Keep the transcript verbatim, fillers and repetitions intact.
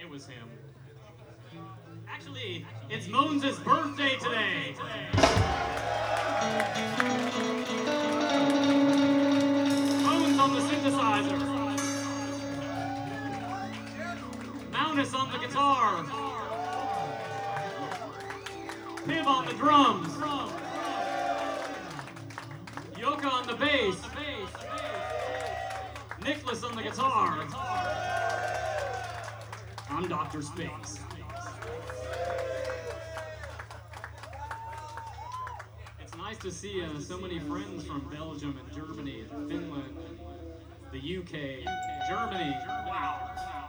It was him. Actually, it's Moans' birthday today. Moans on the synthesizer. Mounus on the guitar. Pib on the drums. Yoka on the bass. Nicholas on the guitar. I'm Doctor Space. It's nice to see uh, so many friends from Belgium and Germany and Finland, and the U K, Germany. Wow.